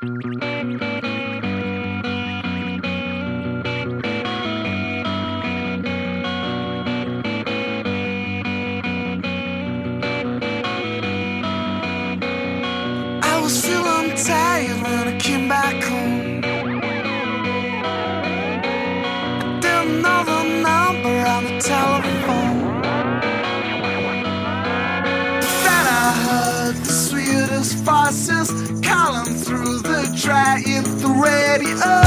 I was feeling tired when I came back home. I didn't know the number on the telephone. Then I heard the sweetest voices calling through the dry ether radio.